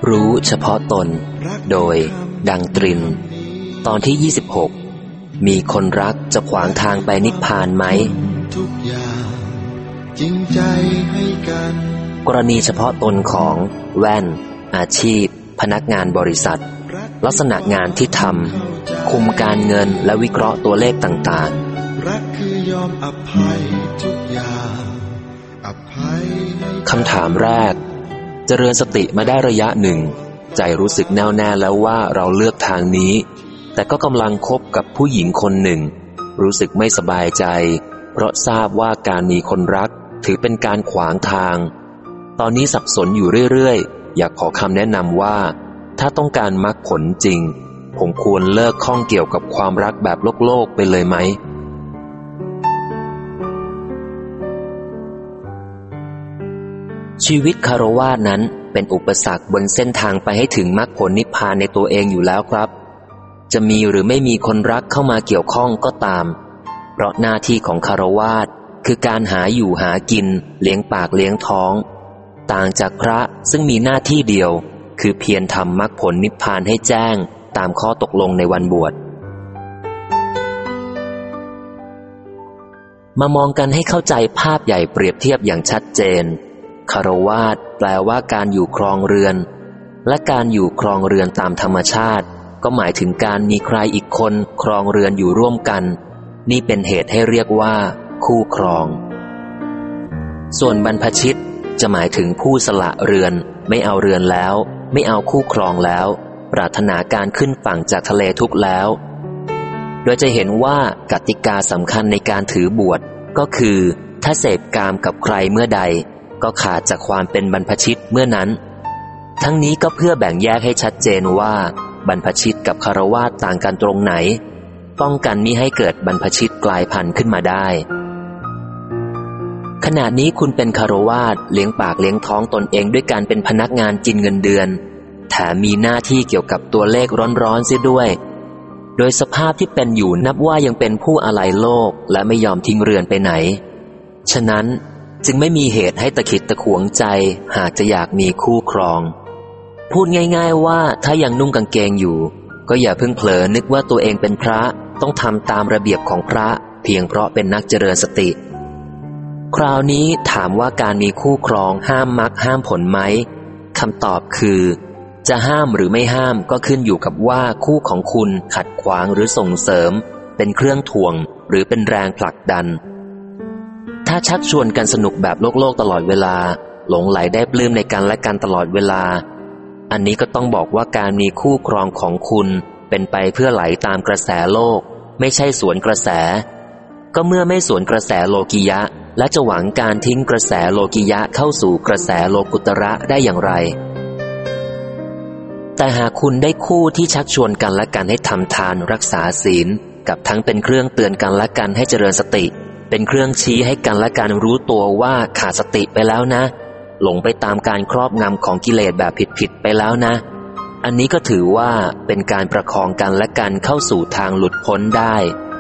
รู้เฉพาะตนโดยดังตรินตอนที่26มีคนรักจะขวางทางไปนิพพานไหมทุกอย่างจริงใจให้กันกรณีเฉพาะตนของแว่นอาชีพพนักงานบริษัทลักษณะงานที่ทำคุมการเงินและวิเคราะห์ตัวเลขต่างๆรักคือยอมอภัยทุกอย่างอภัยคำถามแรกเจริญสติมาได้ระยะหนึ่งใจรู้สึกแน่วแน่แล้วว่าเราเลือกทางนี้แต่ก็กำลังคบกับผู้หญิงคนหนึ่งรู้สึกไม่สบายใจเพราะทราบว่าการมีคนรักถือเป็นการขวางทางตอนนี้สับสนอยู่เรื่อยๆอยากขอคำแนะนำว่าถ้าต้องการมรรคผลจริงผมควรเลิกข้องเกี่ยวกับความรักแบบโลกไปเลยไหมชีวิตคฤหัสถ์นั้นเป็นอุปสรรคบนเส้นทางไปให้ถึงมรรคผลนิพพานในตัวเองอยู่แล้วครับจะมีหรือไม่มีคนรักเข้ามาเกี่ยวข้องก็ตามเพราะหน้าที่ของคฤหัสถ์คือการหาอยู่หากินเลี้ยงปากเลี้ยงท้องต่างจากพระซึ่งมีหน้าที่เดียวคือเพียรทำมรรคผลนิพพานให้แจ้งตามข้อตกลงในวันบวชมามองกันให้เข้าใจภาพใหญ่เปรียบเทียบอย่างชัดเจนคฤหัสถ์แปลว่าการอยู่ครองเรือนและการอยู่ครองเรือนตามธรรมชาติก็หมายถึงการมีใครอีกคนครองเรือนอยู่ร่วมกันนี่เป็นเหตุให้เรียกว่าคู่ครองส่วนบรรพชิตจะหมายถึงผู้สละเรือนไม่เอาเรือนแล้วไม่เอาคู่ครองแล้วปรารถนาการขึ้นฝั่งจากทะเลทุกข์แล้วโดยจะเห็นว่ากติกาสำคัญในการถือบวชก็คือถ้าเสพกามกับใครเมื่อใดก็ขาดจากความเป็นบรรพชิตเมื่อนั้นทั้งนี้ก็เพื่อแบ่งแยกให้ชัดเจนว่าบรรพชิตกับคฤหัสถ์ต่างกันตรงไหนป้องกันมิให้เกิดบรรพชิตกลายพันธุ์ขึ้นมาได้ขณะนี้คุณเป็นคฤหัสถ์เลี้ยงปากเลี้ยงท้องตนเองด้วยการเป็นพนักงานกินเงินเดือนแถมมีหน้าที่เกี่ยวกับตัวเลขร้อนๆเสียด้วยโดยสภาพที่เป็นอยู่นับว่ายังเป็นผู้อาลัยโลกและไม่ยอมทิ้งเรือนไปไหนฉะนั้นจึงไม่มีเหตุให้ตะขิดตะขวงใจหากจะอยากมีคู่ครองพูดง่ายๆว่าถ้ายังนุ่งกางเกงอยู่ก็อย่าเพิ่งเผลอนึกว่าตัวเองเป็นพระต้องทำตามระเบียบของพระเพียงเพราะเป็นนักเจริญสติคราวนี้ถามว่าการมีคู่ครองห้ามมรรคห้ามผลไหมคำตอบคือจะห้ามหรือไม่ห้ามก็ขึ้นอยู่กับว่าคู่ของคุณขัดขวางหรือส่งเสริมเป็นเครื่องถ่วงหรือเป็นแรงผลักดันถ้าชักชวนกันสนุกแบบโลกตลอดเวลาหลงไหลได้ปลื้มในกันและกันตลอดเวลาอันนี้ก็ต้องบอกว่าการมีคู่ครองของคุณเป็นไปเพื่อไหลตามกระแสโลกไม่ใช่สวนกระแสก็เมื่อไม่สวนกระแสโลกิยะและจะหวังการทิ้งกระแสโลกิยะเข้าสู่กระแสโลกุตระได้อย่างไรแต่หากคุณได้คู่ที่ชักชวนกันและกันให้ทำทานรักษาศีลกับทั้งเป็นเครื่องเตือนกันและกันให้เจริญสติเป็นเครื่องชี้ให้กันและกันรู้ตัวว่าขาดสติไปแล้วนะหลงไปตามการครอบงำของกิเลสแบบผิดๆไปแล้วนะอันนี้ก็ถือว่าเป็นการประคองกันและกันเข้าสู่ทางหลุดพ้นได้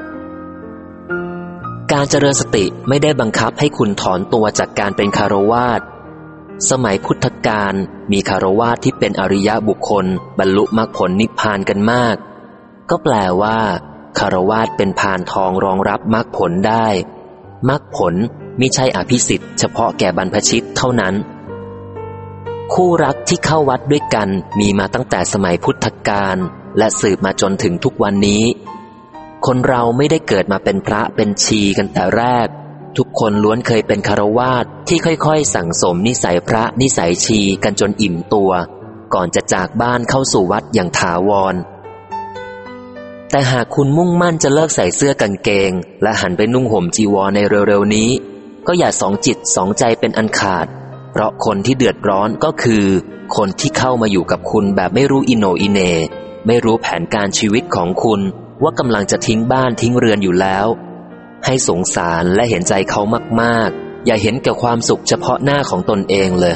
การเจริญสติไม่ได้บังคับให้คุณถอนตัวจากการเป็นคฤหัสถ์สมัยพุทธกาลมีคฤหัสถ์ที่เป็นอริยบุคคลบรรลุมรรคผลนิพพานกันมากก็แปลว่าคฤหัสถ์เป็นพานทองรองรับมรรคผลได้มรรคผลมิใช่อภิสิทธิ์เฉพาะแก่บรรพชิตเท่านั้นคู่รักที่เข้าวัดด้วยกันมีมาตั้งแต่สมัยพุทธกาลและสืบมาจนถึงทุกวันนี้คนเราไม่ได้เกิดมาเป็นพระเป็นชีกันแต่แรกทุกคนล้วนเคยเป็นคฤหัสถ์ที่ค่อยๆสั่งสมนิสัยพระนิสัยชีกันจนอิ่มตัวก่อนจะจากบ้านเข้าสู่วัดอย่างถาวรแต่หากคุณมุ่งมั่นจะเลิกใส่เสื้อกางเกงและหันไปนุ่งห่มจีวรในเร็วๆนี้ก็อย่าสองจิตสองใจเป็นอันขาดเพราะคนที่เดือดร้อนก็คือคนที่เข้ามาอยู่กับคุณแบบไม่รู้อิโหนอิเหน่ไม่รู้แผนการชีวิตของคุณว่ากำลังจะทิ้งบ้านทิ้งเรือนอยู่แล้วให้สงสารและเห็นใจเขามากๆอย่าเห็นแก่ความสุขเฉพาะหน้าของตนเองเลย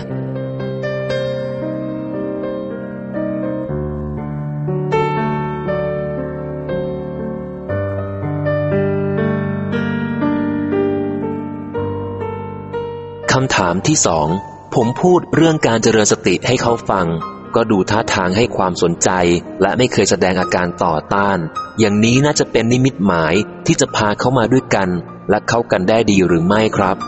คำถามที่2ผมพูดเรื่องการเจริญสติให้เขาฟังก็ดูท่าทางให้ความสนใจและไม่เคยแสดงอาการต่อต้านอย่างนี้น่าจะเป็นนิมิตหมายที่จะพาเขามาด้วยกันและเข้ากันได้ดีหรือไม่ครับ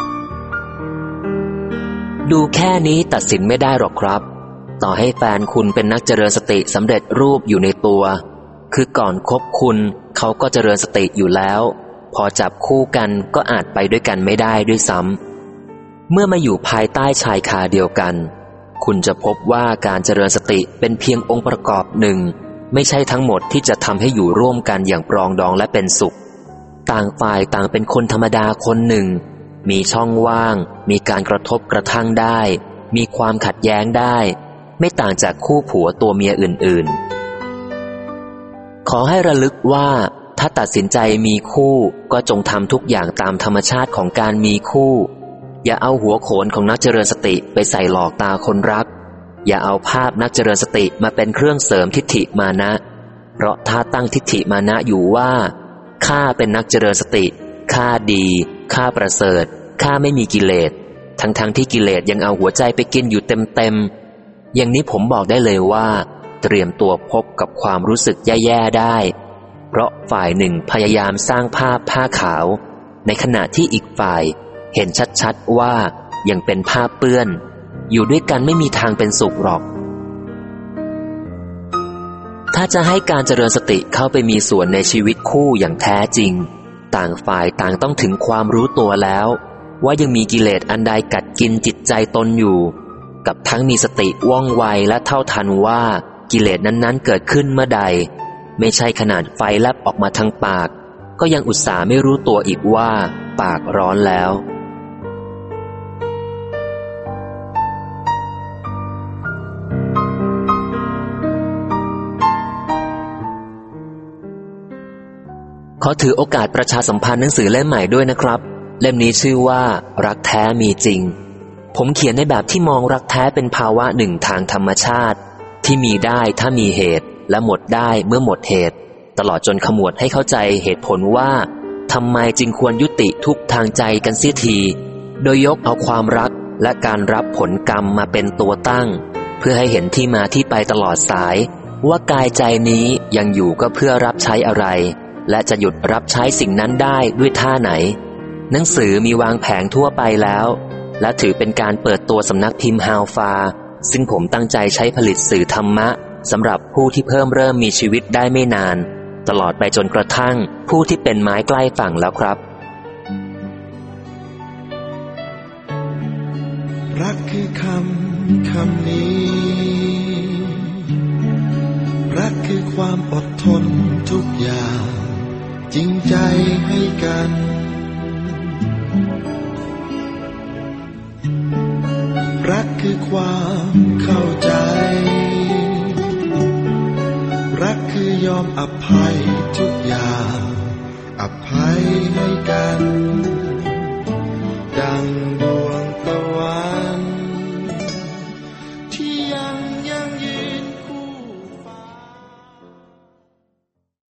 ดูแค่นี้ตัดสินไม่ได้หรอกครับต่อให้แฟนคุณเป็นนักเจริญสติสำเร็จรูปอยู่ในตัวคือก่อนคบคุณเขาก็เจริญสติอยู่แล้วพอจับคู่กันก็อาจไปด้วยกันไม่ได้ด้วยซ้ำเมื่อมาอยู่ภายใต้ชายคาเดียวกันคุณจะพบว่าการเจริญสติเป็นเพียงองค์ประกอบหนึ่งไม่ใช่ทั้งหมดที่จะทำให้อยู่ร่วมกันอย่างปรองดองและเป็นสุขต่างฝ่ายต่างเป็นคนธรรมดาคนหนึ่งมีช่องว่างมีการกระทบกระทั่งได้มีความขัดแย้งได้ไม่ต่างจากคู่ผัวตัวเมียอื่นๆขอให้ระลึกว่าถ้าตัดสินใจมีคู่ก็จงทำทุกอย่างตามธรรมชาติของการมีคู่อย่าเอาหัวโขนของนักเจริญสติไปใส่หลอกตาคนรักอย่าเอาภาพนักเจริญสติมาเป็นเครื่องเสริมทิฏฐิมานะเพราะถ้าตั้งทิฏฐิมานะอยู่ว่าข้าเป็นนักเจริญสติข้าดีข้าประเสริฐข้าไม่มีกิเลสทั้งที่กิเลสยังเอาหัวใจไปกินอยู่เต็มอย่างนี้ผมบอกได้เลยว่าเตรียมตัวพบกับความรู้สึกแย่ๆได้เพราะฝ่ายหนึ่งพยายามสร้างภาพผ้าขาวในขณะที่อีกฝ่ายเห็นชัดๆว่ายังเป็นผ้าเปื้อนอยู่ด้วยกันไม่มีทางเป็นสุขหรอกถ้าจะให้การเจริญสติเข้าไปมีส่วนในชีวิตคู่อย่างแท้จริงต่างฝ่ายต่างต้องถึงความรู้ตัวแล้วว่ายังมีกิเลสอันใดกัดกินจิตใจตนอยู่กับทั้งมีสติว่องไวและเท่าทันว่ากิเลสนั้นๆเกิดขึ้นเมื่อใดไม่ใช่ขนาดไฟแลบออกมาทางปากก็ยังอุตส่าห์ไม่รู้ตัวอีกว่าปากร้อนแล้วขอถือโอกาสประชาสัมพันธ์หนังสือเล่มใหม่ด้วยนะครับเล่มนี้ชื่อว่ารักแท้มีจริงผมเขียนในแบบที่มองรักแท้เป็นภาวะหนึ่งทางธรรมชาติที่มีได้ถ้ามีเหตุและหมดได้เมื่อหมดเหตุตลอดจนขมวดให้เข้าใจเหตุผลว่าทำไมจึงควรยุติทุกข์ทางใจกันเสียทีโดยยกเอาความรักและการรับผลกรรมมาเป็นตัวตั้งเพื่อให้เห็นที่มาที่ไปตลอดสายว่ากายใจนี้ยังอยู่ก็เพื่อรับใช้อะไรและจะหยุดรับใช้สิ่งนั้นได้ด้วยท่าไหนหนังสือมีวางแผงทั่วไปแล้วและถือเป็นการเปิดตัวสำนักพิมพ์ฮาวฟาซึ่งผมตั้งใจใช้ผลิตสื่อธรรมะสำหรับผู้ที่เริ่มมีชีวิตได้ไม่นานตลอดไปจนกระทั่งผู้ที่เป็นไม้ใกล้ฝั่งแล้วครับรักคือคำนี้รักคือความอดทนทุกอย่างจริงใจให้กันรักคือความเข้าใจรักคือยอมอภัยทุกอย่างอภัยให้กัน